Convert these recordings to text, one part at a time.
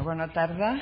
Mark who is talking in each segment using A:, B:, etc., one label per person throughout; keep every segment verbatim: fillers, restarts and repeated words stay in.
A: Bueno, bona tarda.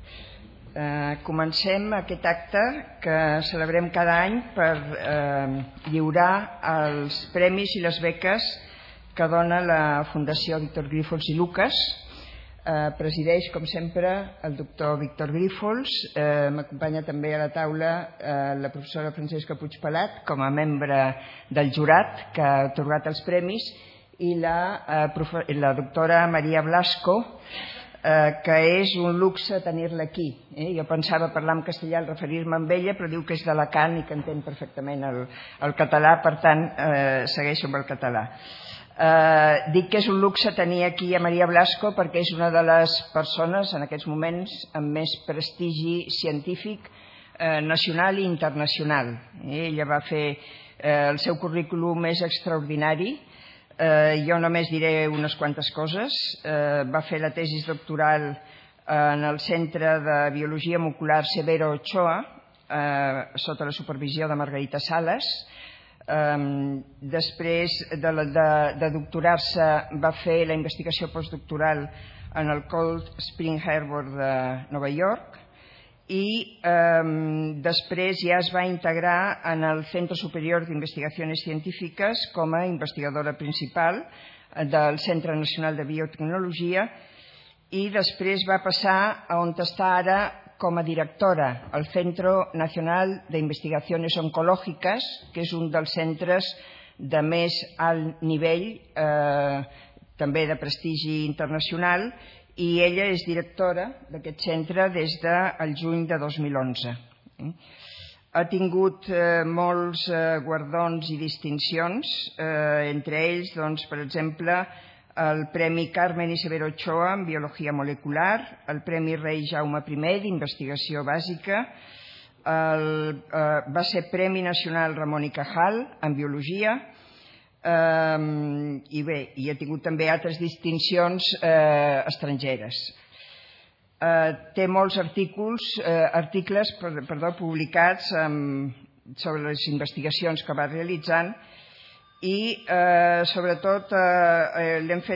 A: Eh, comencem aquest acte que celebrem cada any per eh, lliurar els premis i les beques que dona la Fundació Víctor Grífols i Lucas. Eh, presideix, com sempre, el doctor Víctor Grífols. Eh, M'acompanya també a la taula eh, la professora Francesca Puigpelat com a membre del jurat que ha atorgat els premis i la, eh, la doctora Maria Blasco, eh, que és un luxe tenir-la aquí. Eh? Jo pensava parlar en castellà al referir-me amb ella, però diu que és d'Alacant i que entén perfectament el, el català, per tant, eh, segueixo amb el català. Eh, dic que és un luxe tenir aquí a Maria Blasco perquè és una de les persones en aquests moments amb més prestigi científic eh, nacional i internacional. Eh? Ella va fer eh, el seu currículum més extraordinari. Eh, jo només diré unes quantes coses. Eh, va fer la tesi doctoral en el Centre de Biologia Molecular Severo Ochoa, eh, sota la supervisió de Margarita Salas. Um, després de, de, de doctorar-se va fer la investigació postdoctoral en el Cold Spring Harbor de Nova York i um, després ja es va integrar en el Centro Superior de Investigaciones Científiques com a investigadora principal del Centre Nacional de Biotecnologia i després va passar a on està ara com a directora al Centro Nacional de Investigaciones Oncológicas, que és un dels centres de més alt nivell, eh, també de prestigi internacional, i ella és directora d'aquest centre des del juny de dos mil onze. Ha tingut eh, molts eh, guardons i distincions, eh, entre ells, doncs, per exemple, el Premi Carmen i Severo Ochoa en Biologia Molecular, el Premi Rei Jaume primer d'Investigació Bàsica, el, eh, va ser Premi Nacional Ramon i Cajal en Biologia, eh, i bé, i ha tingut també altres distincions eh, estrangeres. Eh, té molts articles, eh, articles perdó, publicats eh, sobre les investigacions que va realitzant i eh, sobretot eh,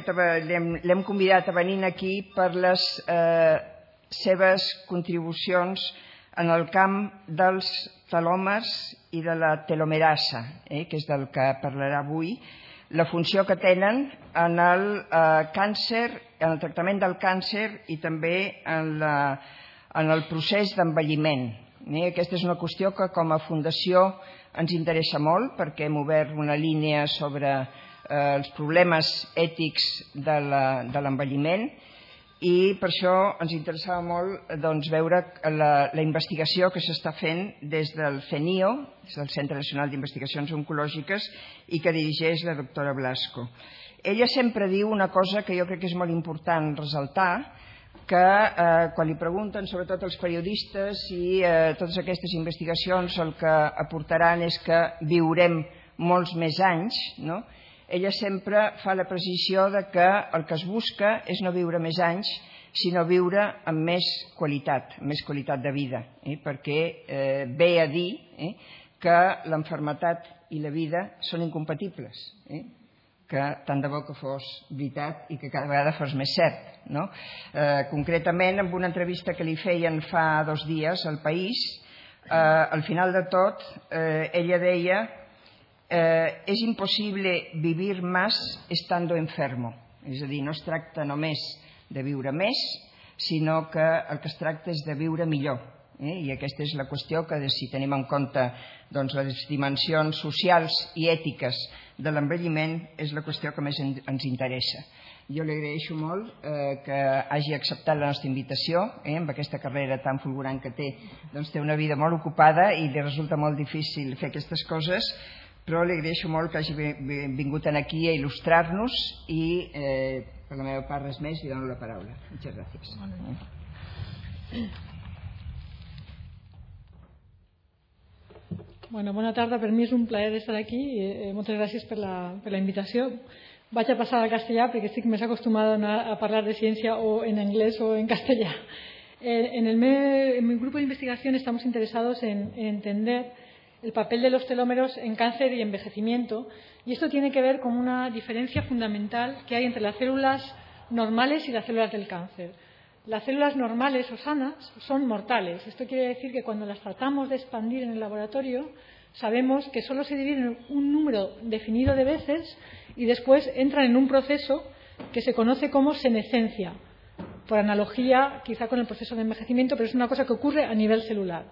A: l'hem convidat a venir aquí per les eh, seves contribucions en el camp dels telòmers i de la telomerasa, eh, que és del que parlarà avui, la funció que tenen en el eh, càncer, en el tractament del càncer i també en, la, en el procés d'envelliment. Eh, aquesta és una qüestió que com a fundació ens interessa molt perquè hem obert una línia sobre eh, els problemes ètics de l'envelliment i per això ens interessava molt doncs, veure la, la investigació que s'està fent des del CENIO, des del Centre Nacional d'Investigacions Oncològiques, i que dirigeix la doctora Blasco. Ella sempre diu una cosa que jo crec que és molt important ressaltar, que eh, quan li pregunten sobretot els periodistes si eh, totes aquestes investigacions el que aportaran és que viurem molts més anys, no? Ella sempre fa la precisió de que el que es busca és no viure més anys, sinó viure amb més qualitat, amb més qualitat de vida, eh? perquè eh, ve a dir eh, que l'enfermetat i la vida són incompatibles, eh? que tant de bo que fos veritat i que cada vegada fos més cert. No? Eh, concretament, en una entrevista que li feien fa dos dies al País, eh, al final de tot, eh, ella deia eh, és impossible vivir más estando enfermo. És a dir, no es tracta només de viure més, sinó que el que es tracta és de viure millor. Eh? I aquesta és la qüestió que, si tenim en compte doncs, les dimensions socials i ètiques de l'envelliment, és la qüestió que més ens interessa. Jo li agraeixo molt eh, que hagi acceptat la nostra invitació, eh, amb aquesta carrera tan fulgurant que té, doncs té una vida molt ocupada i li resulta molt difícil fer aquestes coses, però li agraeixo molt que hagi vingut aquí a il·lustrar-nos i eh, per la meva part res més, li dono la paraula. Muchas gracias.
B: Bueno, bona tarda, per mi és un plaer estar aquí i eh, moltes gràcies per la, per la invitació. Vaig a passar al castellà perquè estic més acostumada a parlar de ciència o en inglés o en castellà. En, el me, en mi grupo de investigación estamos interesados en, en entender el papel de los telómeros en cáncer y envejecimiento, y esto tiene que ver con una diferencia fundamental que hay entre las células normales y las células del cáncer. Las células normales o sanas son mortales. Esto quiere decir que cuando las tratamos de expandir en el laboratorio, sabemos que solo se dividen un número definido de veces y después entran en un proceso que se conoce como senescencia, por analogía quizá con el proceso de envejecimiento, pero es una cosa que ocurre a nivel celular.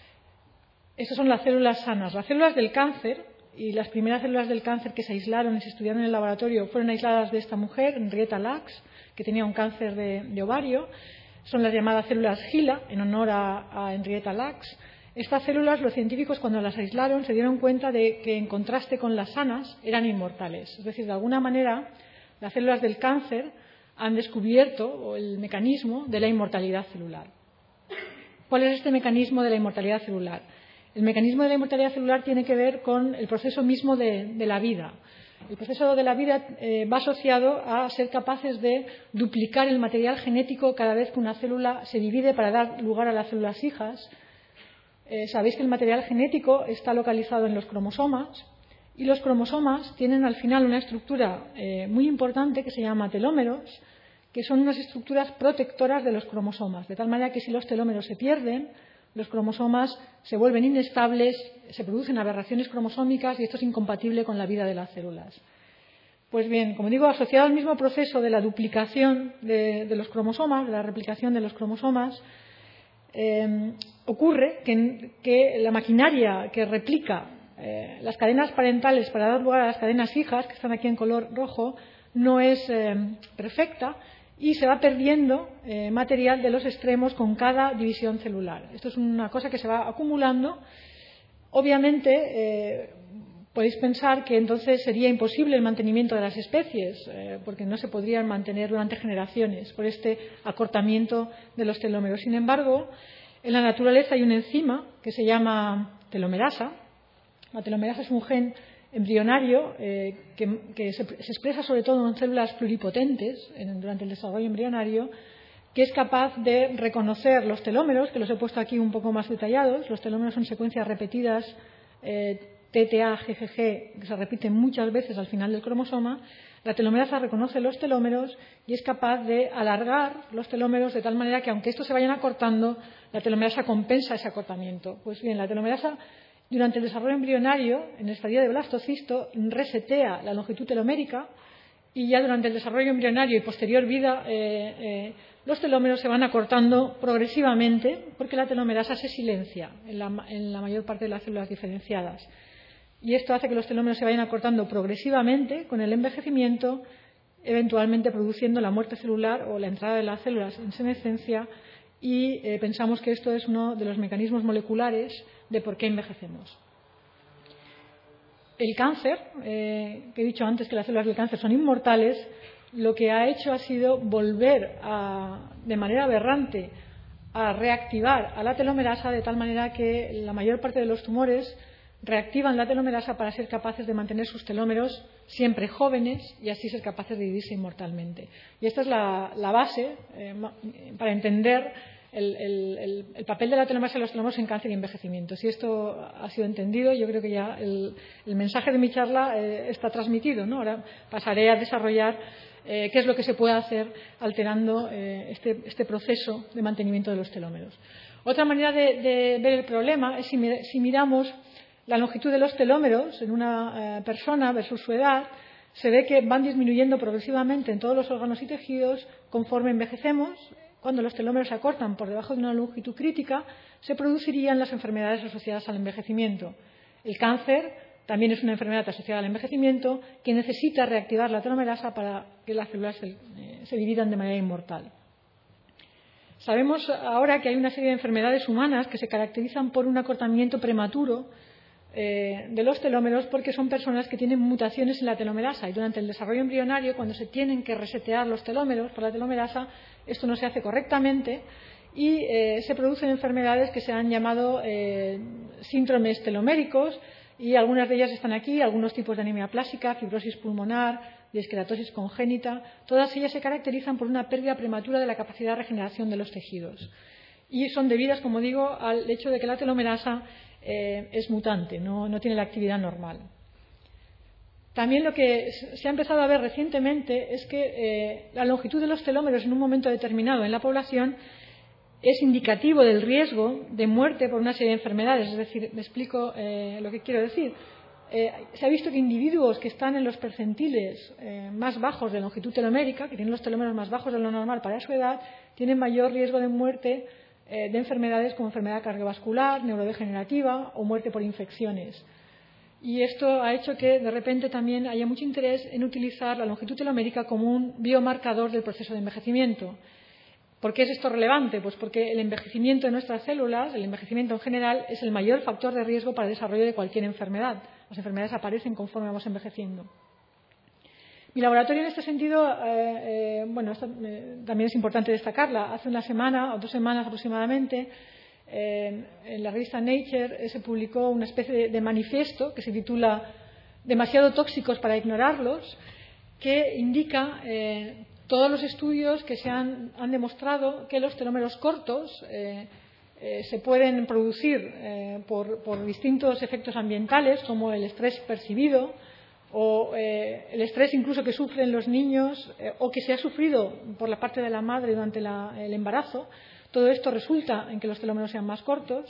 B: Estas son las células sanas. Las células del cáncer, y las primeras células del cáncer que se aislaron y se estudiaron en el laboratorio fueron aisladas de esta mujer, Henrietta Lacks, que tenía un cáncer de, de ovario. Son las llamadas células Gila, en honor a, a Henrietta Lacks. Estas células, los científicos, cuando las aislaron, se dieron cuenta de que, en contraste con las sanas, eran inmortales. Es decir, de alguna manera, las células del cáncer han descubierto el mecanismo de la inmortalidad celular. ¿Cuál es este mecanismo de la inmortalidad celular? El mecanismo de la inmortalidad celular tiene que ver con el proceso mismo de, de la vida. El proceso de la vida eh, va asociado a ser capaces de duplicar el material genético cada vez que una célula se divide para dar lugar a las células hijas. Eh, sabéis que el material genético está localizado en los cromosomas y los cromosomas tienen al final una estructura eh, muy importante que se llama telómeros, que son unas estructuras protectoras de los cromosomas, de tal manera que si los telómeros se pierden, los cromosomas se vuelven inestables, se producen aberraciones cromosómicas y esto es incompatible con la vida de las células. Pues bien, como digo, asociado al mismo proceso de la duplicación de, de los cromosomas, de la replicación de los cromosomas, eh, ocurre que, que la maquinaria que replica eh, las cadenas parentales para dar lugar a las cadenas hijas, que están aquí en color rojo, no es eh, perfecta y se va perdiendo eh, material de los extremos con cada división celular. Esto es una cosa que se va acumulando. Obviamente, eh, podéis pensar que entonces sería imposible el mantenimiento de las especies, eh, porque no se podrían mantener durante generaciones por este acortamiento de los telómeros. Sin embargo, en la naturaleza hay una enzima que se llama telomerasa. La telomerasa es un gen embrionario eh, que, que se, se expresa sobre todo en células pluripotentes en, durante el desarrollo embrionario, que es capaz de reconocer los telómeros, que los he puesto aquí un poco más detallados. Los telómeros son secuencias repetidas eh, T T A, G G G, que se repiten muchas veces al final del cromosoma. La telomerasa reconoce los telómeros y es capaz de alargar los telómeros de tal manera que, aunque estos se vayan acortando, la telomerasa compensa ese acortamiento. Pues bien, la telomerasa, durante el desarrollo embrionario, en el estadio de blastocisto, resetea la longitud telomérica y ya durante el desarrollo embrionario y posterior vida, eh, eh, los telómeros se van acortando progresivamente porque la telomerasa se silencia en la, en la mayor parte de las células diferenciadas. Y esto hace que los telómeros se vayan acortando progresivamente con el envejecimiento, eventualmente produciendo la muerte celular o la entrada de las células en senescencia, y eh, pensamos que esto es uno de los mecanismos moleculares de por qué envejecemos. El cáncer, eh, que he dicho antes que las células del cáncer son inmortales, lo que ha hecho ha sido volver a, de manera aberrante a reactivar a la telomerasa de tal manera que la mayor parte de los tumores reactivan la telomerasa para ser capaces de mantener sus telómeros siempre jóvenes y así ser capaces de dividirse inmortalmente. Y esta es la, la base eh, para entender el, el, el, el papel de la telomerasa y los telómeros en cáncer y envejecimiento. Si esto ha sido entendido, yo creo que ya el, el mensaje de mi charla eh, está transmitido, ¿no? Ahora pasaré a desarrollar eh, qué es lo que se puede hacer alterando eh, este, este proceso de mantenimiento de los telómeros. Otra manera de, de ver el problema es si, si miramos la longitud de los telómeros en una eh, persona versus su edad, se ve que van disminuyendo progresivamente en todos los órganos y tejidos conforme envejecemos. Cuando los telómeros se acortan por debajo de una longitud crítica, se producirían las enfermedades asociadas al envejecimiento. El cáncer también es una enfermedad asociada al envejecimiento que necesita reactivar la telomerasa para que las células se, eh, se dividan de manera inmortal. Sabemos ahora que hay una serie de enfermedades humanas que se caracterizan por un acortamiento prematuro Eh, de los telómeros porque son personas que tienen mutaciones en la telomerasa y durante el desarrollo embrionario, cuando se tienen que resetear los telómeros por la telomerasa, esto no se hace correctamente y eh, se producen enfermedades que se han llamado eh, síndromes teloméricos y algunas de ellas están aquí, algunos tipos de anemia plástica, fibrosis pulmonar, disqueratosis congénita. Todas ellas se caracterizan por una pérdida prematura de la capacidad de regeneración de los tejidos y son debidas, como digo, al hecho de que la telomerasa Eh, es mutante, no, no tiene la actividad normal. También lo que se ha empezado a ver recientemente es que eh, la longitud de los telómeros en un momento determinado en la población es indicativo del riesgo de muerte por una serie de enfermedades. Es decir, me explico eh, lo que quiero decir. Eh, se ha visto que individuos que están en los percentiles eh, más bajos de longitud telomérica, que tienen los telómeros más bajos de lo normal para su edad, tienen mayor riesgo de muerte eh, de enfermedades como enfermedad cardiovascular, neurodegenerativa o muerte por infecciones. Y esto ha hecho que de repente también haya mucho interés en utilizar la longitud telomérica como un biomarcador del proceso de envejecimiento. ¿Por qué es esto relevante? Pues porque el envejecimiento de nuestras células, el envejecimiento en general, es el mayor factor de riesgo para el desarrollo de cualquier enfermedad. Las enfermedades aparecen conforme vamos envejeciendo. Mi laboratorio, en este sentido, eh, eh, bueno, esto, eh, también es importante destacarla. Hace una semana o dos semanas aproximadamente, eh, en la revista Nature eh, se publicó una especie de, de manifiesto que se titula Demasiado tóxicos para ignorarlos, que indica eh, todos los estudios que se han, han demostrado que los telómeros cortos eh, eh, se pueden producir eh, por, por distintos efectos ambientales, como el estrés percibido o eh, el estrés incluso que sufren los niños eh, o que se ha sufrido por la parte de la madre durante la, el embarazo. Todo esto resulta en que los telómeros sean más cortos.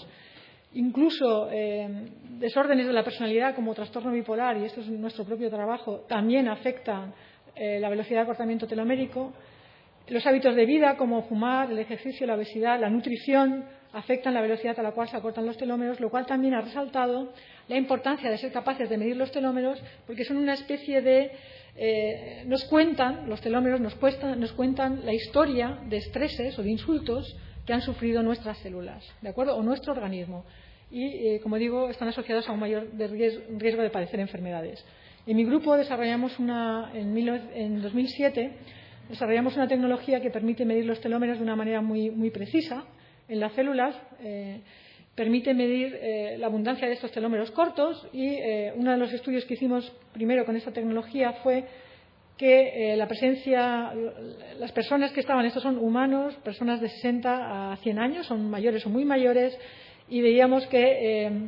B: Incluso eh, desórdenes de la personalidad como trastorno bipolar, y esto es nuestro propio trabajo, también afectan eh, la velocidad de acortamiento telomérico. Los hábitos de vida como fumar, el ejercicio, la obesidad, la nutrición afectan la velocidad a la cual se acortan los telómeros, lo cual también ha resaltado la importancia de ser capaces de medir los telómeros, porque son una especie de eh, nos cuentan, los telómeros nos, cuestan, nos cuentan la historia de estreses o de insultos que han sufrido nuestras células, ¿de acuerdo? O nuestro organismo. Y, eh, como digo, están asociados a un mayor de riesgo de padecer enfermedades. En mi grupo desarrollamos una, en, mil, en dos mil siete desarrollamos una tecnología que permite medir los telómeros de una manera muy, muy precisa en las células. Eh, permite medir eh, la abundancia de estos telómeros cortos y eh, uno de los estudios que hicimos primero con esta tecnología fue que eh, la presencia, las personas que estaban, estos son humanos, personas de sesenta a cien años, son mayores o muy mayores, y veíamos que eh,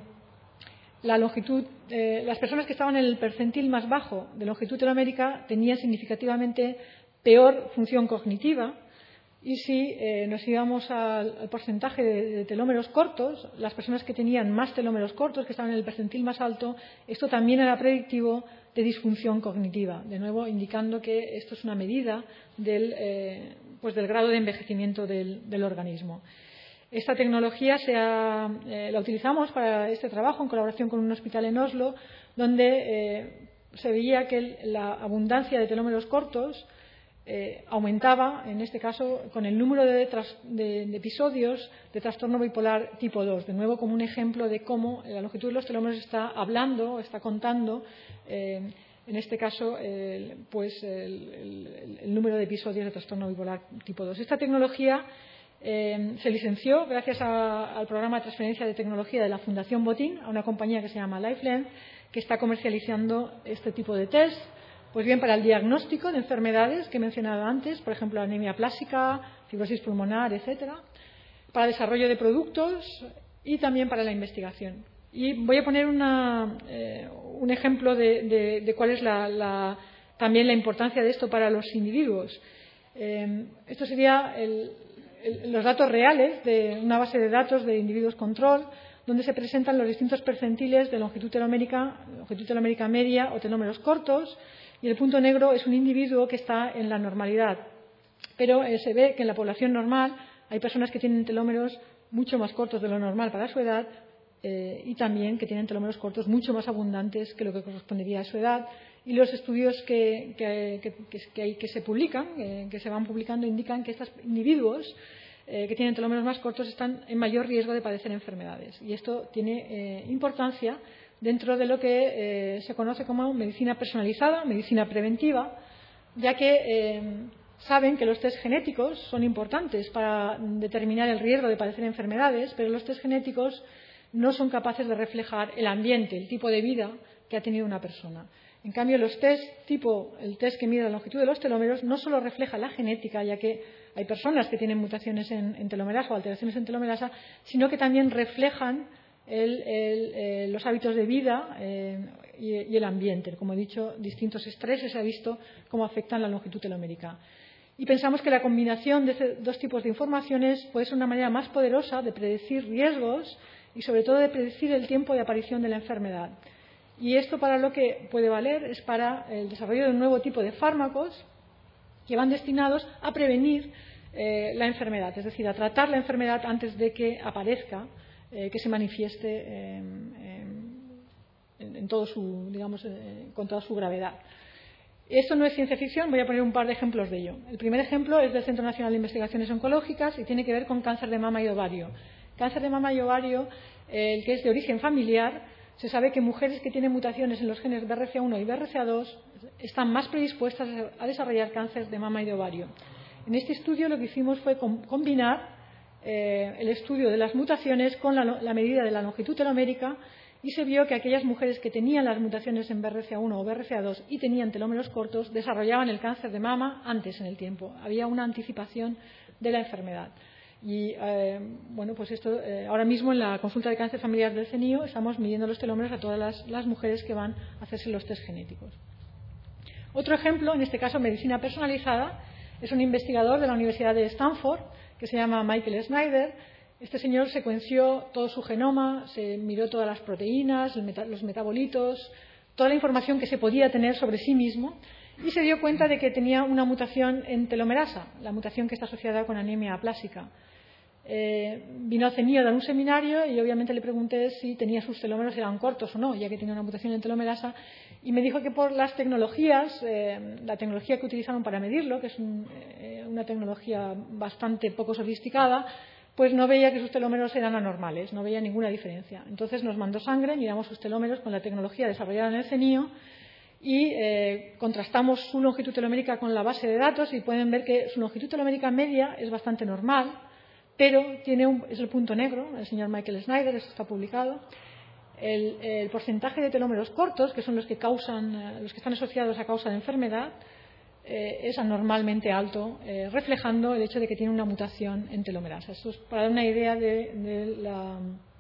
B: la longitud, eh, las personas que estaban en el percentil más bajo de longitud telomérica tenían significativamente peor función cognitiva, y si eh, nos íbamos al, al porcentaje de, de telómeros cortos, las personas que tenían más telómeros cortos, que estaban en el percentil más alto, esto también era predictivo de disfunción cognitiva, de nuevo indicando que esto es una medida del, eh, pues del grado de envejecimiento del, del organismo. Esta tecnología se ha, eh, la utilizamos para este trabajo en colaboración con un hospital en Oslo, donde eh, se veía que el, la abundancia de telómeros cortos eh, aumentaba, en este caso, con el número de, tras, de, de episodios de trastorno bipolar tipo dos, de nuevo como un ejemplo de cómo la longitud de los telómeros está hablando, está contando, eh, en este caso, eh, pues el, el, el número de episodios de trastorno bipolar tipo dos. Esta tecnología eh, se licenció gracias a, al programa de transferencia de tecnología de la Fundación Botín a una compañía que se llama Lifeline, que está comercializando este tipo de test. Pues bien, para el diagnóstico de enfermedades que he mencionado antes, por ejemplo, anemia plástica, fibrosis pulmonar, etcétera, para desarrollo de productos y también para la investigación. Y voy a poner una, eh, un ejemplo de, de, de cuál es la, la, también la importancia de esto para los individuos. Eh, esto sería el, el, los datos reales de una base de datos de individuos control, donde se presentan los distintos percentiles de longitud telomérica, longitud telomérica media o telómeros cortos. Y el punto negro es un individuo que está en la normalidad. Pero eh, se ve que en la población normal hay personas que tienen telómeros mucho más cortos de lo normal para su edad eh, y también que tienen telómeros cortos mucho más abundantes que lo que correspondería a su edad. Y los estudios que, que, que, que, hay, que se publican, eh, que se van publicando, indican que estos individuos eh, que tienen telómeros más cortos están en mayor riesgo de padecer enfermedades. Y esto tiene eh, importancia dentro de lo que eh, se conoce como medicina personalizada, medicina preventiva, ya que eh, saben que los test genéticos son importantes para determinar el riesgo de padecer enfermedades, pero los test genéticos no son capaces de reflejar el ambiente, el tipo de vida que ha tenido una persona. En cambio, los test tipo el test que mide la longitud de los telómeros no solo refleja la genética, ya que hay personas que tienen mutaciones en, en telomerasa o alteraciones en telomerasa, sino que también reflejan El, el, eh, los hábitos de vida, eh, y el ambiente. Como he dicho, distintos estreses se ha visto cómo afectan la longitud telomérica. Y pensamos que la combinación de estos dos tipos de informaciones puede ser una manera más poderosa de predecir riesgos y, sobre todo, de predecir el tiempo de aparición de la enfermedad. Y esto para lo que puede valer es para el desarrollo de un nuevo tipo de fármacos que van destinados a prevenir eh, la enfermedad, es decir, a tratar la enfermedad antes de que aparezca, eh, que se manifieste eh, en, en todo su, digamos, eh, con toda su gravedad. Esto no es ciencia ficción, voy a poner un par de ejemplos de ello. El primer ejemplo es del Centro Nacional de Investigaciones Oncológicas y tiene que ver con cáncer de mama y ovario. Cáncer de mama y ovario, eh, el que es de origen familiar, se sabe que mujeres que tienen mutaciones en los genes B R C A uno y B R C A dos están más predispuestas a desarrollar cáncer de mama y de ovario. En este estudio lo que hicimos fue combinar eh, el estudio de las mutaciones con la, la medida de la longitud telomérica y se vio que aquellas mujeres que tenían las mutaciones en B R C A uno o B R C A dos y tenían telómeros cortos desarrollaban el cáncer de mama antes en el tiempo. Había una anticipación de la enfermedad. Y eh, bueno, pues esto eh, ahora mismo en la consulta de cáncer familiar del C N I O estamos midiendo los telómeros a todas las, las mujeres que van a hacerse los test genéticos. Otro ejemplo, en este caso medicina personalizada, es un investigador de la Universidad de Stanford que se llama Michael Snyder. Este señor secuenció todo su genoma, se miró todas las proteínas, los metabolitos, toda la información que se podía tener sobre sí mismo y se dio cuenta de que tenía una mutación en telomerasa, la mutación que está asociada con anemia aplásica. Eh, vino a C N I O a dar un seminario y obviamente le pregunté si tenía sus telómeros eran cortos o no, ya que tenía una mutación en telomerasa, y me dijo que por las tecnologías, eh, la tecnología que utilizaron para medirlo, que es un, eh, una tecnología bastante poco sofisticada, pues no veía que sus telómeros eran anormales, no veía ninguna diferencia. Entonces nos mandó sangre, miramos sus telómeros con la tecnología desarrollada en el C N I O y eh, contrastamos su longitud telomérica con la base de datos y pueden ver que su longitud telomérica media es bastante normal, pero tiene un, es el punto negro, el señor Michael Snyder, esto está publicado. El, el porcentaje de telómeros cortos, que son los que causan, los que están asociados a causa de enfermedad, eh, es anormalmente alto, eh, reflejando el hecho de que tiene una mutación en telomerasa. Esto es para dar una idea de, de la,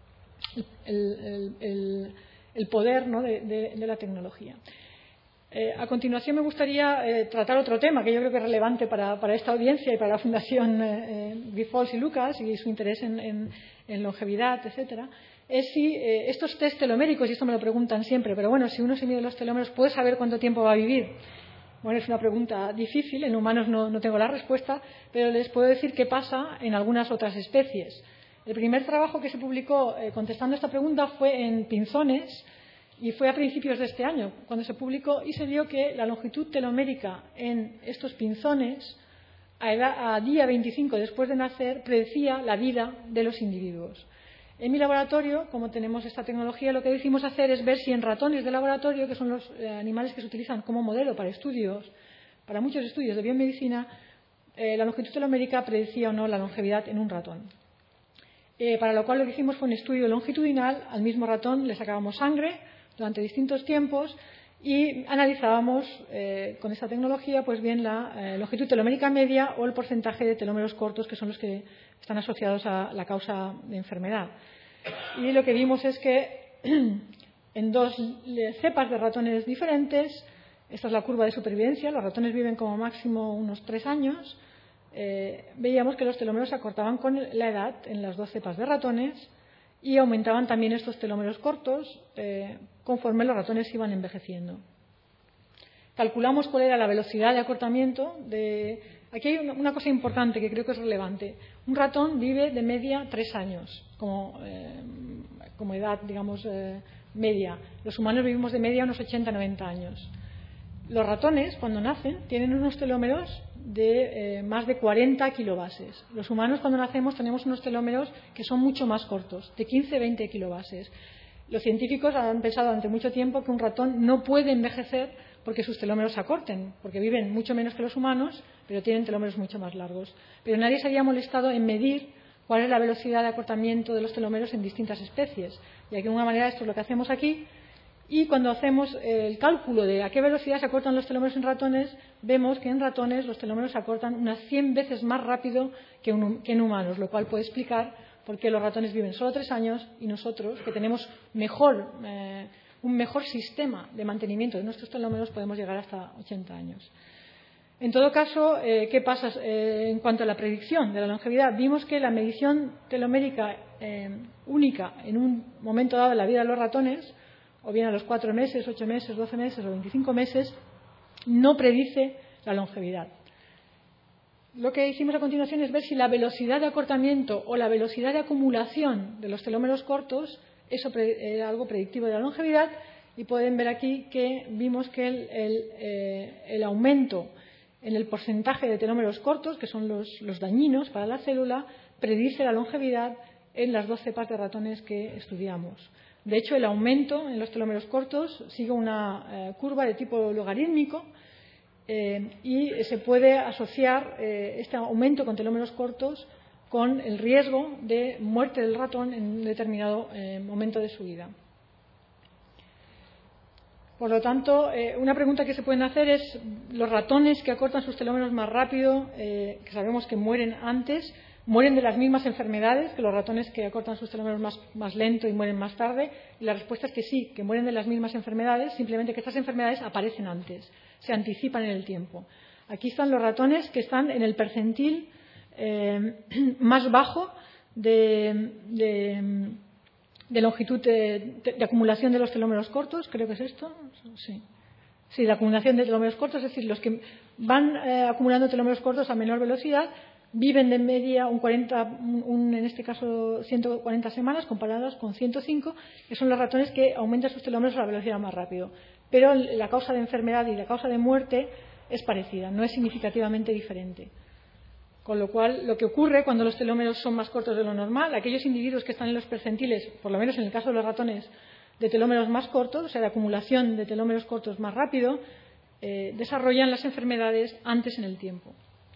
B: el, el, el, el poder, ¿no?, de, de, de la tecnología. Eh, a continuación me gustaría eh, tratar otro tema que yo creo que es relevante para, para esta audiencia y para la Fundación eh, Grifols y Lucas y su interés en, en, en longevidad, etcétera. Es si eh, estos test teloméricos, y esto me lo preguntan siempre, pero bueno, si uno se mide los telómeros, ¿puede saber cuánto tiempo va a vivir? Bueno, es una pregunta difícil, en humanos no, no tengo la respuesta, pero les puedo decir qué pasa en algunas otras especies. El primer trabajo que se publicó eh, contestando esta pregunta fue en pinzones y fue a principios de este año cuando se publicó y se vio que la longitud telomérica en estos pinzones a, edad, a día veinticinco después de nacer predecía la vida de los individuos. En mi laboratorio, como tenemos esta tecnología, lo que decidimos hacer es ver si en ratones de laboratorio, que son los eh, animales que se utilizan como modelo para estudios, para muchos estudios de biomedicina, eh, la longitud telomérica predecía o no la longevidad en un ratón. Eh, para lo cual lo que hicimos fue un estudio longitudinal, al mismo ratón le sacábamos sangre durante distintos tiempos y analizábamos eh, con esta tecnología pues bien la eh, longitud telomérica media o el porcentaje de telómeros cortos, que son los que están asociados a la causa de enfermedad. Y lo que vimos es que en dos cepas de ratones diferentes, esta es la curva de supervivencia, los ratones viven como máximo unos tres años, eh, veíamos que los telómeros se acortaban con la edad en las dos cepas de ratones y aumentaban también estos telómeros cortos eh, conforme los ratones iban envejeciendo. Calculamos cuál era la velocidad de acortamiento de... Aquí hay una cosa importante que creo que es relevante. Un ratón vive de media tres años como, eh, como edad, digamos, eh, media. Los humanos vivimos de media unos ochenta a noventa años. Los ratones, cuando nacen, tienen unos telómeros de eh, más de cuarenta kilobases. Los humanos, cuando nacemos, tenemos unos telómeros que son mucho más cortos, de quince a veinte kilobases. Los científicos han pensado durante mucho tiempo que un ratón no puede envejecer porque sus telómeros se acorten, porque viven mucho menos que los humanos, pero tienen telómeros mucho más largos. Pero nadie se había molestado en medir cuál es la velocidad de acortamiento de los telómeros en distintas especies. Y de alguna manera esto es lo que hacemos aquí. Y cuando hacemos el cálculo de a qué velocidad se acortan los telómeros en ratones, vemos que en ratones los telómeros se acortan unas cien veces más rápido que, un, que en humanos, lo cual puede explicar por qué los ratones viven solo tres años y nosotros, que tenemos mejor, eh, un mejor sistema de mantenimiento de nuestros telómeros, podemos llegar hasta ochenta años. En todo caso, eh, ¿qué pasa eh, en cuanto a la predicción de la longevidad? Vimos que la medición telomérica eh, única en un momento dado de la vida de los ratones, o bien a los cuatro meses, ocho meses, doce meses o veinticinco meses, no predice la longevidad. Lo que hicimos a continuación es ver si la velocidad de acortamiento o la velocidad de acumulación de los telómeros cortos eso era algo predictivo de la longevidad, y pueden ver aquí que vimos que el, el, eh, el aumento en el porcentaje de telómeros cortos, que son los, los dañinos para la célula, predice la longevidad en las dos cepas de ratones que estudiamos. De hecho, el aumento en los telómeros cortos sigue una eh, curva de tipo logarítmico eh, y se puede asociar eh, este aumento con telómeros cortos con el riesgo de muerte del ratón en un determinado eh, momento de su vida. Por lo tanto, eh, una pregunta que se pueden hacer es: los ratones que acortan sus telómeros más rápido, eh, que sabemos que mueren antes, ¿mueren de las mismas enfermedades que los ratones que acortan sus telómeros más, más lento y mueren más tarde? Y la respuesta es que sí, que mueren de las mismas enfermedades, simplemente que estas enfermedades aparecen antes, se anticipan en el tiempo. Aquí están los ratones que están en el percentil eh, más bajo de, de, de longitud de, de, de acumulación de los telómeros cortos, creo que es esto, sí. Sí, la acumulación de telómeros cortos, es decir, los que van eh, acumulando telómeros cortos a menor velocidad viven de media un cuarenta, un, en este caso ciento cuarenta semanas, comparadas con ciento cinco, que son los ratones que aumentan sus telómeros a la velocidad más rápido. Pero la causa de enfermedad y la causa de muerte es parecida, no es significativamente diferente. Con lo cual, lo que ocurre cuando los telómeros son más cortos de lo normal, aquellos individuos que están en los percentiles, por lo menos en el caso de los ratones, de telómeros más cortos, o sea, de acumulación de telómeros cortos más rápido, eh, desarrollan las enfermedades antes en el tiempo.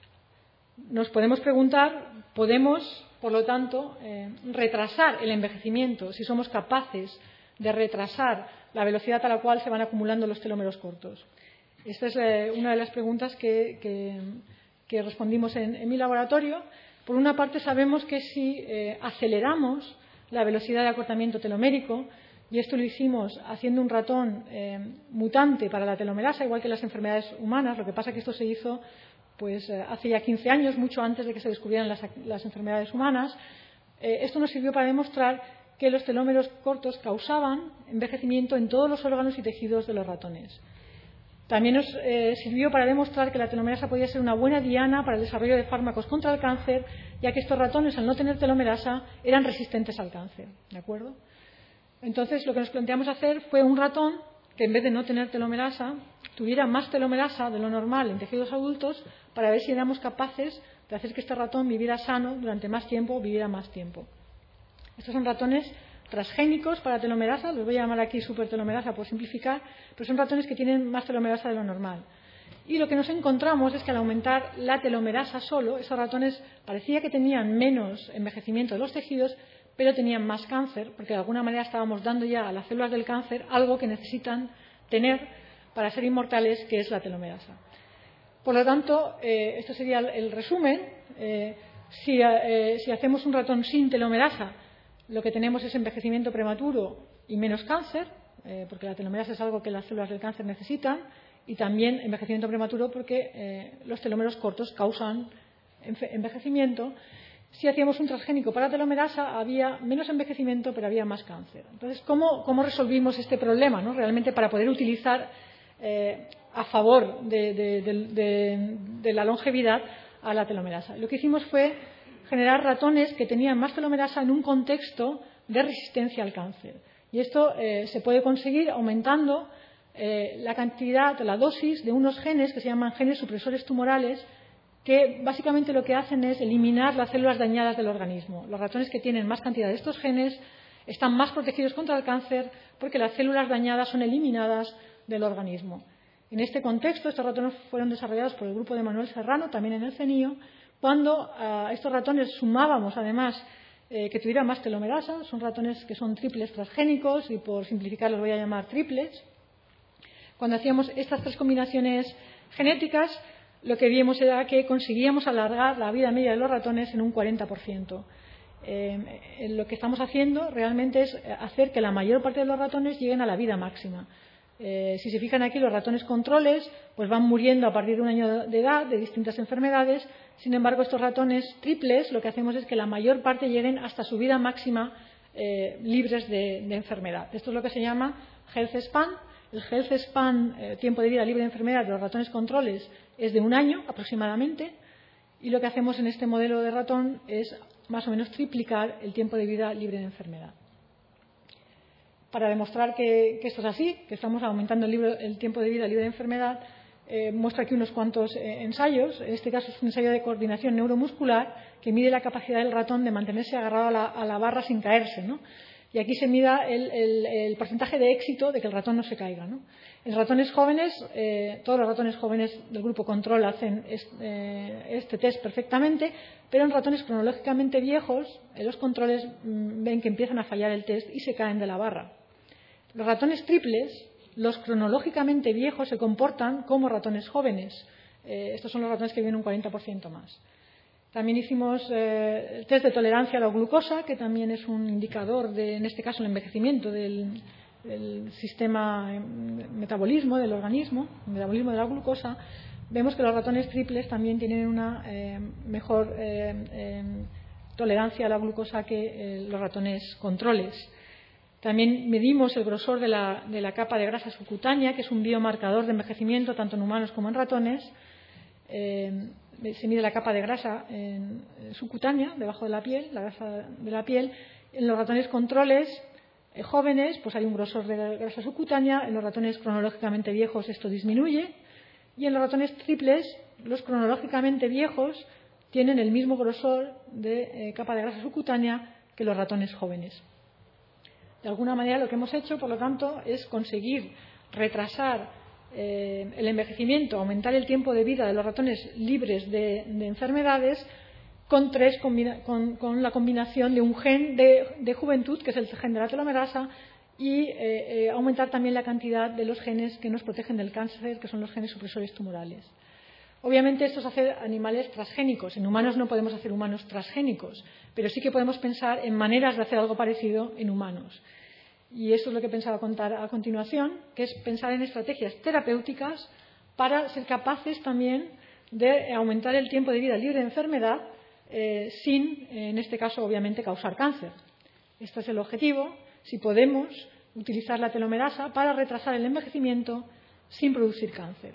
B: Nos podemos preguntar, ¿podemos, por lo tanto, eh, retrasar el envejecimiento si somos capaces de retrasar la velocidad a la cual se van acumulando los telómeros cortos? Esta es eh, una de las preguntas que, que, que respondimos en, en mi laboratorio. Por una parte, sabemos que si eh, aceleramos la velocidad de acortamiento telomérico, y esto lo hicimos haciendo un ratón eh, mutante para la telomerasa, igual que las enfermedades humanas, lo que pasa es que esto se hizo pues hace ya quince años, mucho antes de que se descubrieran las, las enfermedades humanas. Eh, esto nos sirvió para demostrar que los telómeros cortos causaban envejecimiento en todos los órganos y tejidos de los ratones. También nos eh, sirvió para demostrar que la telomerasa podía ser una buena diana para el desarrollo de fármacos contra el cáncer, ya que estos ratones, al no tener telomerasa, eran resistentes al cáncer. ¿De acuerdo? Entonces, lo que nos planteamos hacer fue un ratón que, en vez de no tener telomerasa, tuviera más telomerasa de lo normal en tejidos adultos, para ver si éramos capaces de hacer que este ratón viviera sano durante más tiempo, viviera más tiempo. Estos son ratones transgénicos para telomerasa, los voy a llamar aquí supertelomerasa por simplificar, pero son ratones que tienen más telomerasa de lo normal. Y lo que nos encontramos es que al aumentar la telomerasa solo, esos ratones parecía que tenían menos envejecimiento de los tejidos, pero tenían más cáncer, porque de alguna manera estábamos dando ya a las células del cáncer algo que necesitan tener para ser inmortales, que es la telomerasa. Por lo tanto, eh, esto sería el, el resumen. Eh, si, eh, si hacemos un ratón sin telomerasa, lo que tenemos es envejecimiento prematuro y menos cáncer, eh, porque la telomerasa es algo que las células del cáncer necesitan, y también envejecimiento prematuro porque eh, los telómeros cortos causan envejecimiento. Si hacíamos un transgénico para telomerasa, había menos envejecimiento, pero había más cáncer. Entonces, ¿cómo, cómo resolvimos este problema, ¿no? Realmente para poder utilizar eh, a favor de, de, de, de, de la longevidad a la telomerasa? Lo que hicimos fue generar ratones que tenían más telomerasa en un contexto de resistencia al cáncer. Y esto eh, se puede conseguir aumentando eh, la cantidad, la dosis de unos genes que se llaman genes supresores tumorales, que básicamente lo que hacen es eliminar las células dañadas del organismo. Los ratones que tienen más cantidad de estos genes están más protegidos contra el cáncer porque las células dañadas son eliminadas del organismo. En este contexto, estos ratones fueron desarrollados por el grupo de Manuel Serrano, también en el CENIO. Cuando a estos ratones sumábamos, además, eh, que tuvieran más telomerasa, son ratones que son triples transgénicos, y por simplificar los voy a llamar triples. Cuando hacíamos estas tres combinaciones genéticas, lo que vimos era que conseguíamos alargar la vida media de los ratones en un cuarenta por ciento. Eh, lo que estamos haciendo realmente es hacer que la mayor parte de los ratones lleguen a la vida máxima. Eh, si se fijan aquí, los ratones controles pues van muriendo a partir de un año de edad de distintas enfermedades. Sin embargo, estos ratones triples lo que hacemos es que la mayor parte lleguen hasta su vida máxima eh, libres de, de enfermedad. Esto es lo que se llama health span. El health span, eh, tiempo de vida libre de enfermedad de los ratones controles, es de un año aproximadamente, y lo que hacemos en este modelo de ratón es más o menos triplicar el tiempo de vida libre de enfermedad. Para demostrar que, que esto es así, que estamos aumentando el, libro, el tiempo de vida libre de enfermedad, eh, muestra aquí unos cuantos eh, ensayos. En este caso es un ensayo de coordinación neuromuscular que mide la capacidad del ratón de mantenerse agarrado a la, a la barra sin caerse, ¿no? Y aquí se mida el, el, el porcentaje de éxito de que el ratón no se caiga, ¿no? En ratones jóvenes, eh, todos los ratones jóvenes del grupo control hacen este, eh, este test perfectamente, pero en ratones cronológicamente viejos, eh, los controles mmm, ven que empiezan a fallar el test y se caen de la barra. Los ratones triples, los cronológicamente viejos, se comportan como ratones jóvenes. Eh, estos son los ratones que viven un cuarenta por ciento más. También hicimos eh, el test de tolerancia a la glucosa, que también es un indicador de, en este caso, el envejecimiento del, del sistema eh, metabolismo del organismo, el metabolismo de la glucosa. Vemos que los ratones triples también tienen una eh, mejor eh, eh, tolerancia a la glucosa que eh, los ratones controles. También medimos el grosor de la, de la capa de grasa subcutánea, que es un biomarcador de envejecimiento tanto en humanos como en ratones. Eh, se mide la capa de grasa en, en subcutánea, debajo de la piel, la grasa de la piel. En los ratones controles eh, jóvenes, pues hay un grosor de grasa subcutánea. En los ratones cronológicamente viejos esto disminuye. Y en los ratones triples, los cronológicamente viejos tienen el mismo grosor de eh, capa de grasa subcutánea que los ratones jóvenes. De alguna manera lo que hemos hecho, por lo tanto, es conseguir retrasar eh, el envejecimiento, aumentar el tiempo de vida de los ratones libres de, de enfermedades con, tres, con, con la combinación de un gen de, de juventud, que es el gen de la telomerasa, y eh, eh, aumentar también la cantidad de los genes que nos protegen del cáncer, que son los genes supresores tumorales. Obviamente esto es hacer animales transgénicos. En humanos no podemos hacer humanos transgénicos, pero sí que podemos pensar en maneras de hacer algo parecido en humanos. Y esto es lo que pensaba contar a continuación, que es pensar en estrategias terapéuticas para ser capaces también de aumentar el tiempo de vida libre de enfermedad eh, sin, en este caso, obviamente, causar cáncer. Este es el objetivo, si podemos utilizar la telomerasa para retrasar el envejecimiento sin producir cáncer.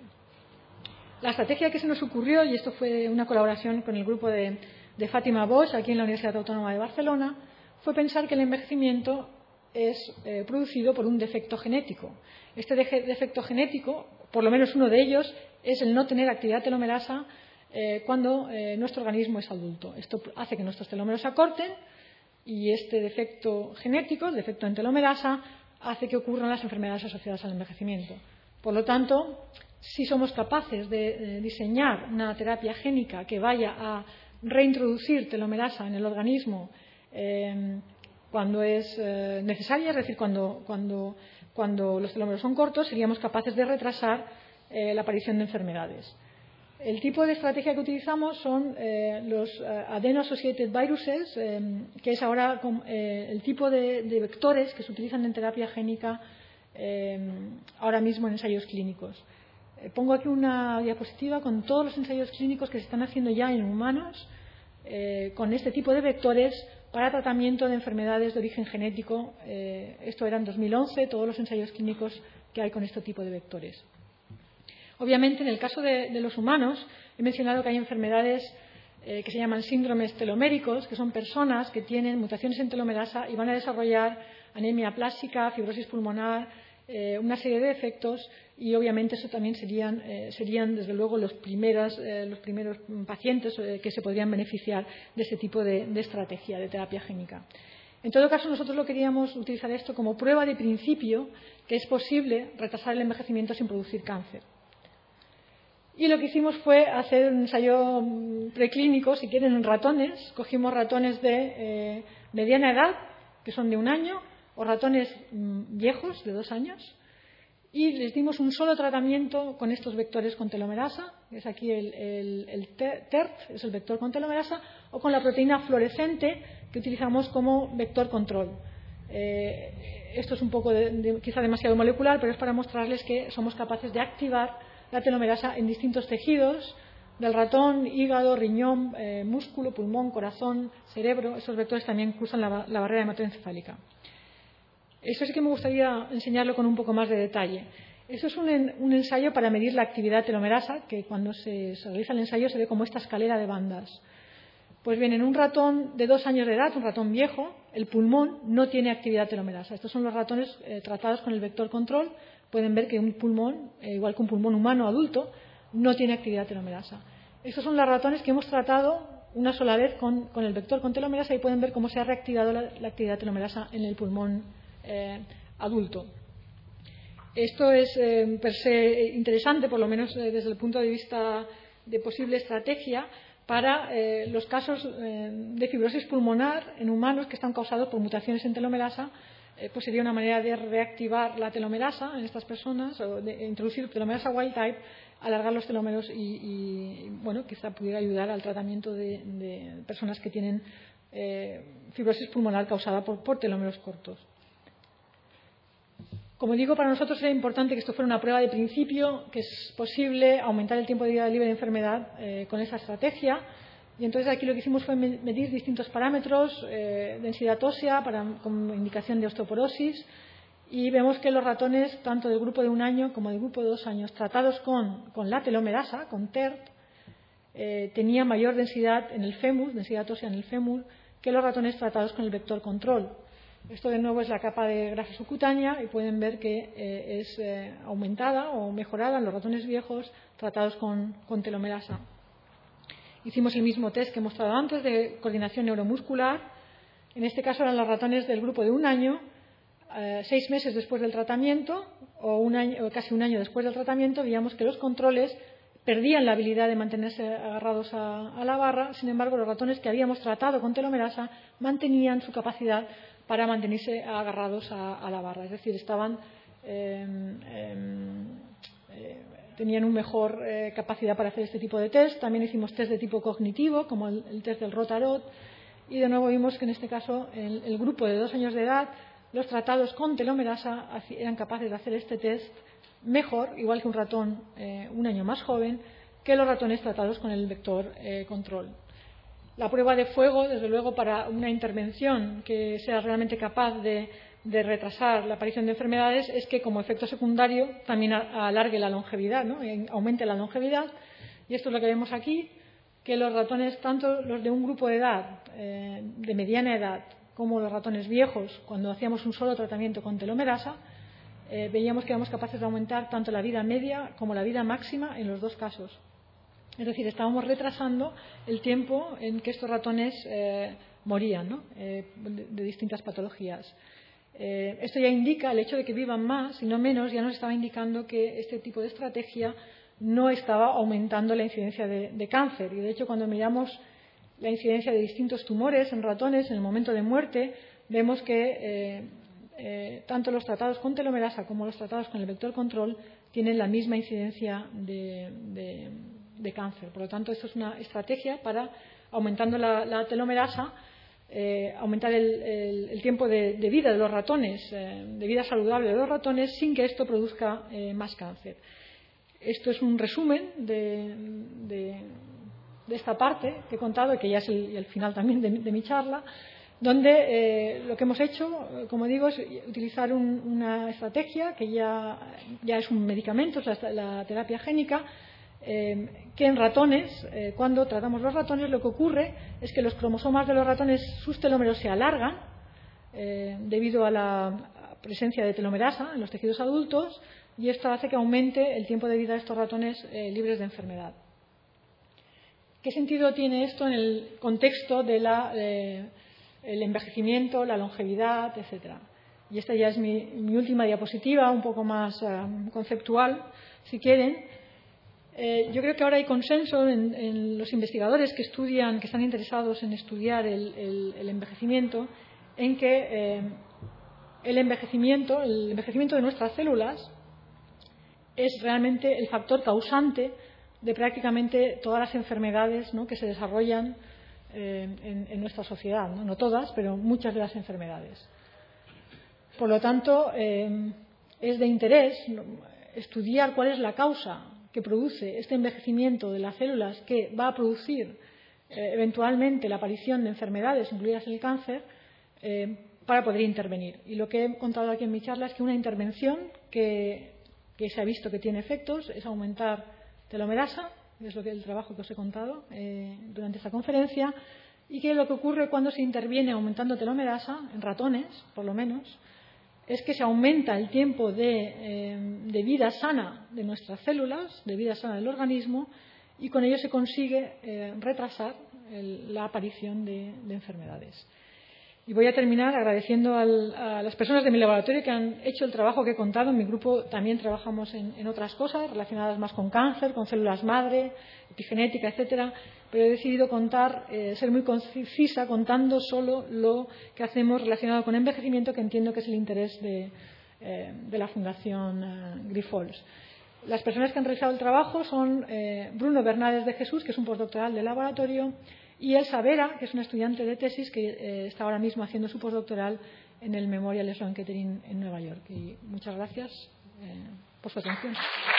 B: La estrategia que se nos ocurrió, y esto fue una colaboración con el grupo de, de Fátima Bosch, aquí en la Universidad Autónoma de Barcelona, fue pensar que el envejecimiento es eh, producido por un defecto genético. Este de- defecto genético, por lo menos uno de ellos, es el no tener actividad telomerasa eh, cuando eh, nuestro organismo es adulto. Esto hace que nuestros telómeros se acorten y este defecto genético, el defecto en telomerasa, hace que ocurran las enfermedades asociadas al envejecimiento. Por lo tanto, si somos capaces de, de diseñar una terapia génica que vaya a reintroducir telomerasa en el organismo eh, cuando es eh, necesaria, es decir, cuando, cuando, cuando los telómeros son cortos, seríamos capaces de retrasar eh, la aparición de enfermedades. El tipo de estrategia que utilizamos son eh, los eh, adeno-associated viruses, eh, que es ahora eh, el tipo de, de vectores que se utilizan en terapia génica eh, ahora mismo en ensayos clínicos. Eh, pongo aquí una diapositiva con todos los ensayos clínicos que se están haciendo ya en humanos eh, con este tipo de vectores para tratamiento de enfermedades de origen genético. Eh, esto era en dos mil once, todos los ensayos clínicos que hay con este tipo de vectores. Obviamente, en el caso de, de los humanos, he mencionado que hay enfermedades eh, que se llaman síndromes teloméricos, que son personas que tienen mutaciones en telomerasa y van a desarrollar anemia plástica, fibrosis pulmonar, eh, una serie de defectos, y obviamente eso también serían, eh, serían desde luego, los primeros, eh, los primeros pacientes eh, que se podrían beneficiar de este tipo de, de estrategia de terapia génica. En todo caso, nosotros lo queríamos utilizar esto como prueba de principio que es posible retrasar el envejecimiento sin producir cáncer. Y lo que hicimos fue hacer un ensayo preclínico, si quieren, en ratones. Cogimos ratones de eh, mediana edad, que son de un año, o ratones mmm, viejos, de dos años, y les dimos un solo tratamiento con estos vectores con telomerasa, que es aquí el, el, el T E R T, es el vector con telomerasa, o con la proteína fluorescente, que utilizamos como vector control. Eh, esto es un poco, de, de, quizá demasiado molecular, pero es para mostrarles que somos capaces de activar la telomerasa en distintos tejidos del ratón: hígado, riñón, eh, músculo, pulmón, corazón, cerebro. Esos vectores también cruzan la, la barrera hematoencefálica. Eso sí que me gustaría enseñarlo con un poco más de detalle. Eso es un, en, un ensayo para medir la actividad telomerasa, que cuando se, se realiza el ensayo se ve como esta escalera de bandas. Pues bien, en un ratón de dos años de edad, un ratón viejo, el pulmón no tiene actividad telomerasa. Estos son los ratones eh, tratados con el vector control. Pueden ver que un pulmón, eh, igual que un pulmón humano adulto, no tiene actividad telomerasa. Estos son los ratones que hemos tratado una sola vez con, con el vector con telomerasa, y pueden ver cómo se ha reactivado la, la actividad telomerasa en el pulmón eh, adulto. Esto es eh, per se interesante, por lo menos eh, desde el punto de vista de posible estrategia para eh, los casos eh, de fibrosis pulmonar en humanos que están causados por mutaciones en telomerasa. Eh, pues sería una manera de reactivar la telomerasa en estas personas, o de introducir telomerasa wild type, alargar los telómeros y, y bueno, quizá pudiera ayudar al tratamiento de, de personas que tienen eh, fibrosis pulmonar causada por, por telómeros cortos. Como digo, para nosotros era importante que esto fuera una prueba de principio, que es posible aumentar el tiempo de vida libre de enfermedad eh, con esa estrategia. Y entonces aquí lo que hicimos fue medir distintos parámetros, eh, densidad ósea para, con indicación de osteoporosis, y vemos que los ratones, tanto del grupo de un año como del grupo de dos años, tratados con, con la telomerasa, con T E R T, eh, tenían mayor densidad en el fémur, densidad ósea en el fémur, que los ratones tratados con el vector control. Esto de nuevo es la capa de grasa subcutánea, y pueden ver que eh, es eh, aumentada o mejorada en los ratones viejos tratados con, con telomerasa. Hicimos el mismo test que he mostrado antes de coordinación neuromuscular. En este caso eran los ratones del grupo de un año, eh, seis meses después del tratamiento o, un año, o casi un año después del tratamiento. Veíamos que los controles perdían la habilidad de mantenerse agarrados a, a la barra. Sin embargo, los ratones que habíamos tratado con telomerasa mantenían su capacidad para mantenerse agarrados a, a la barra. Es decir, estaban eh, eh, eh, tenían una mejor eh, capacidad para hacer este tipo de test. También hicimos test de tipo cognitivo, como el, el test del Rotarot, y de nuevo vimos que en este caso el, el grupo de dos años de edad, los tratados con telomerasa eran capaces de hacer este test mejor, igual que un ratón eh, un año más joven, que los ratones tratados con el vector eh, control. La prueba de fuego, desde luego, para una intervención que sea realmente capaz de, de retrasar la aparición de enfermedades, es que como efecto secundario también alargue la longevidad, ¿no? Aumente la longevidad. Y esto es lo que vemos aquí, que los ratones, tanto los de un grupo de edad, eh, de mediana edad, como los ratones viejos, cuando hacíamos un solo tratamiento con telomerasa, eh, veíamos que éramos capaces de aumentar tanto la vida media como la vida máxima en los dos casos. Es decir, estábamos retrasando el tiempo en que estos ratones eh, morían, ¿no? eh, de, de distintas patologías. Eh, esto ya indica el hecho de que vivan más y no menos, ya nos estaba indicando que este tipo de estrategia no estaba aumentando la incidencia de, de cáncer. Y de hecho, cuando miramos la incidencia de distintos tumores en ratones en el momento de muerte, vemos que eh, eh, tanto los tratados con telomerasa como los tratados con el vector control tienen la misma incidencia de, de de cáncer. Por lo tanto, esto es una estrategia para, aumentando la, la telomerasa, eh, aumentar el, el, el tiempo de, de vida de los ratones, eh, de vida saludable de los ratones, sin que esto produzca eh, más cáncer. Esto es un resumen de, de, de esta parte que he contado, y que ya es el, el final también de, de mi charla, donde eh, lo que hemos hecho, como digo, es utilizar un, una estrategia que ya, ya es un medicamento, es la, la terapia génica, Eh, que en ratones, eh, cuando tratamos los ratones, lo que ocurre es que los cromosomas de los ratones, sus telómeros se alargan eh, debido a la presencia de telomerasa en los tejidos adultos, y esto hace que aumente el tiempo de vida de estos ratones eh, libres de enfermedad. ¿Qué sentido tiene esto en el contexto del eh, envejecimiento, la longevidad, etcétera? Y esta ya es mi, mi última diapositiva, un poco más uh, conceptual, si quieren. Eh, yo creo que ahora hay consenso en, en los investigadores que estudian, que están interesados en estudiar el, el, el envejecimiento, en que eh, el envejecimiento, el envejecimiento de nuestras células es realmente el factor causante de prácticamente todas las enfermedades, ¿no?, que se desarrollan eh, en, en nuestra sociedad, ¿no? No todas, pero muchas de las enfermedades. Por lo tanto, eh, es de interés estudiar cuál es la causa que produce este envejecimiento de las células que va a producir eh, eventualmente la aparición de enfermedades, incluidas el cáncer, eh, para poder intervenir. Y lo que he contado aquí en mi charla es que una intervención que, que se ha visto que tiene efectos es aumentar telomerasa, que es lo que el trabajo que os he contado eh, durante esta conferencia, y que lo que ocurre cuando se interviene aumentando telomerasa, en ratones por lo menos, es que se aumenta el tiempo de, eh, de vida sana de nuestras células, de vida sana del organismo, y con ello se consigue eh, retrasar el, la aparición de, de enfermedades. Y voy a terminar agradeciendo al, a las personas de mi laboratorio que han hecho el trabajo que he contado. En mi grupo también trabajamos en, en otras cosas relacionadas más con cáncer, con células madre, epigenética, etcétera. Pero he decidido contar, eh, ser muy concisa contando solo lo que hacemos relacionado con envejecimiento, que entiendo que es el interés de, eh, de la Fundación eh, Grifols. Las personas que han realizado el trabajo son eh, Bruno Bernades de Jesús, que es un postdoctoral del laboratorio, y Elsa Vera, que es una estudiante de tesis que eh, está ahora mismo haciendo su postdoctoral en el Memorial Sloan Kettering en Nueva York. Y muchas gracias eh, por su atención.